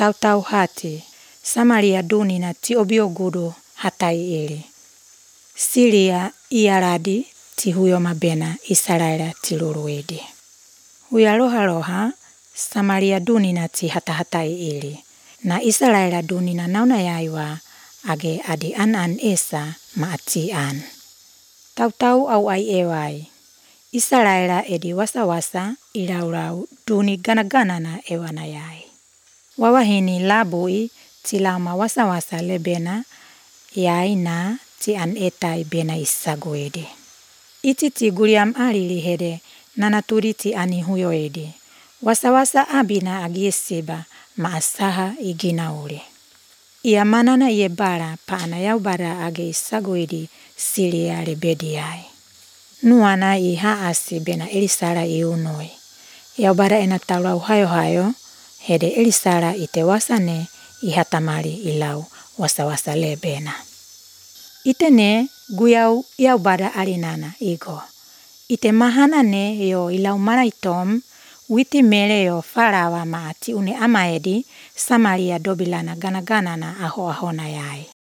Tau hati. Samaria dunina ti obiogudu hatai ili. Siria iaradi ti huyo mabena Israela ti luruidi. Huya loha Samaria dunina ti hatai ili. Na Israela dunina nauna yaiwa age adi an esa ma ati an. Tau au ai ewai. Israela edi wasa ilau duni gana ewana yai. Wawahini labui ti lama wasa lebena yai na ti an etai bena isago edi. Iti ti guriam alili hede nanaturi ti ani huyo edi. Wasa abina agiesiba ma asaha igina uli. Ia manana ie bara pa ana yau bara age isago edi Siria lebedi yai. Nuana i haasi bena Elisara iunoi. Yau bara ena talau hayo hede Elisara ite wasane i hatamari ilau wasa lebena. Itene guyau yau bara alinana igo. Ite mahana ne yo ilau maraitom witi mele yo farawa ma ati une ama edi Samaria dobilana gana na aho na yai.